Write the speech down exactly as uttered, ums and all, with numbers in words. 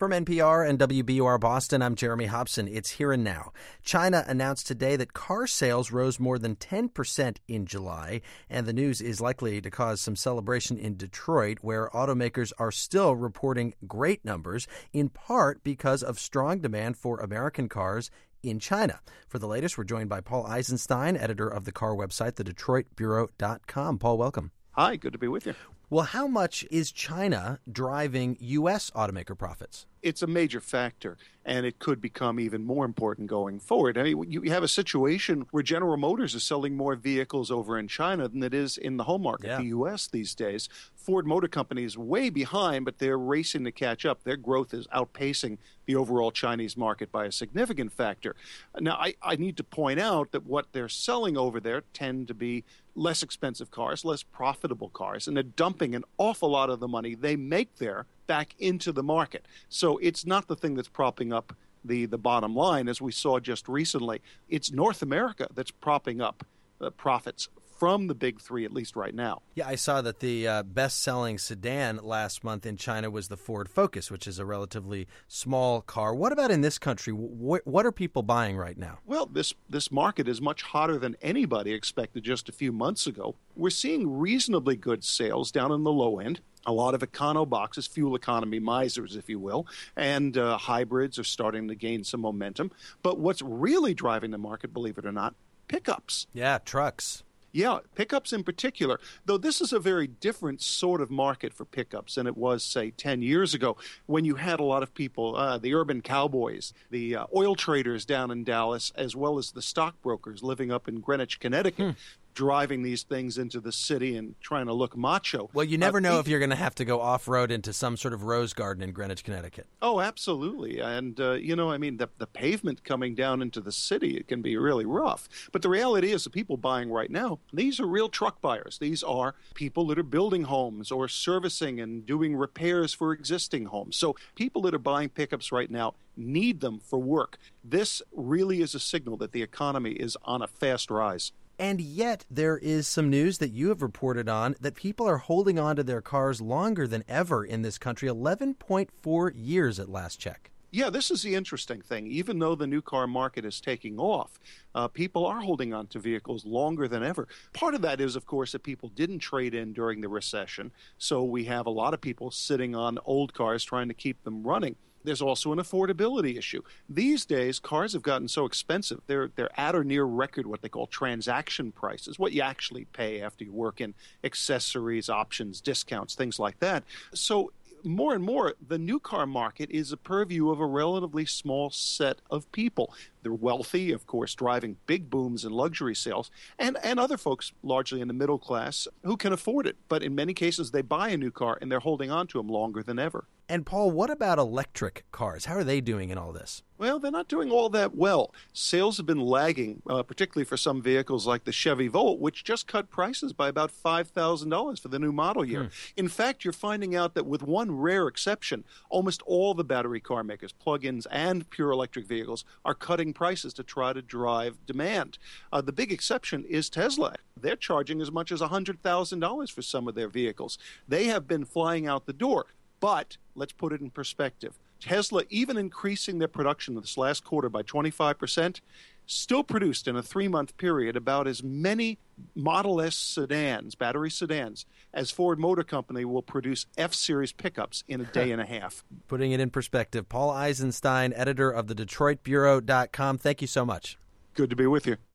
From N P R and W B U R Boston, I'm Jeremy Hobson. It's Here and Now. China announced today that car sales rose more than ten percent in July, and the news is likely to cause some celebration in Detroit, where automakers are still reporting great numbers, in part because of strong demand for American cars in China. For the latest, we're joined by Paul Eisenstein, editor of the car website, the detroit bureau dot com. Paul, welcome. Hi, good to be with you. Well, how much is China driving U S automaker profits? It's a major factor, and it could become even more important going forward. I mean, you have a situation where General Motors is selling more vehicles over in China than it is in the home market, yeah. the U S these days. Ford Motor Company is way behind, but they're racing to catch up. Their growth is outpacing the overall Chinese market by a significant factor. Now, I, I need to point out that what they're selling over there tend to be less expensive cars, less profitable cars, and they're dumping an awful lot of the money they make there back into the market. So it's not the thing that's propping up the, the bottom line, as we saw just recently. It's North America that's propping up the profits from the big three, at least right now. Yeah, I saw that the uh, best-selling sedan last month in China was the Ford Focus, which is a relatively small car. What about in this country? What, what are people buying right now? Well, this, this market is much hotter than anybody expected just a few months ago. We're seeing reasonably good sales down in the low end. A lot of econo boxes, fuel economy misers, if you will, and uh, hybrids are starting to gain some momentum. But what's really driving the market, believe it or not, pickups. Yeah, trucks. Yeah, pickups in particular, though this is a very different sort of market for pickups than it was, say, ten years ago, when you had a lot of people, uh, the urban cowboys, the uh, oil traders down in Dallas, as well as the stockbrokers living up in Greenwich, Connecticut, hmm. driving these things into the city and trying to look macho. Well, you never uh, know it, if you're going to have to go off-road into some sort of rose garden in Greenwich, Connecticut. Oh, absolutely. And, uh, you know, I mean, the, the pavement coming down into the city, it can be really rough. But the reality is the people buying right now, these are real truck buyers. These are people that are building homes or servicing and doing repairs for existing homes. So people that are buying pickups right now need them for work. This really is a signal that the economy is on a fast rise. And yet there is some news that you have reported on that people are holding on to their cars longer than ever in this country, eleven point four years at last check. Yeah, this is the interesting thing. Even though the new car market is taking off, uh, people are holding on to vehicles longer than ever. Part of that is, of course, that people didn't trade in during the recession. So we have a lot of people sitting on old cars trying to keep them running. There's also an affordability issue. These days, cars have gotten so expensive. They're they're at or near record what they call transaction prices, what you actually pay after you work in accessories, options, discounts, things like that. So more and more, the new car market is a purview of a relatively small set of people. They're wealthy, of course, driving big booms in luxury sales, and, and other folks, largely in the middle class, who can afford it. But in many cases, they buy a new car, and they're holding on to them longer than ever. And, Paul, what about electric cars? How are they doing in all this? Well, they're not doing all that well. Sales have been lagging, uh, particularly for some vehicles like the Chevy Volt, which just cut prices by about five thousand dollars for the new model year. Hmm. In fact, you're finding out that with one rare exception, almost all the battery car makers, plug-ins and pure electric vehicles, are cutting prices to try to drive demand. Uh, the big exception is Tesla. They're charging as much as one hundred thousand dollars for some of their vehicles. They have been flying out the door. But let's put it in perspective. Tesla, even increasing their production this last quarter by twenty-five percent, still produced in a three-month period about as many Model S sedans, battery sedans, as Ford Motor Company will produce F-Series pickups in a day and a half. Putting it in perspective, Paul Eisenstein, editor of the detroit bureau dot com. Thank you so much. Good to be with you.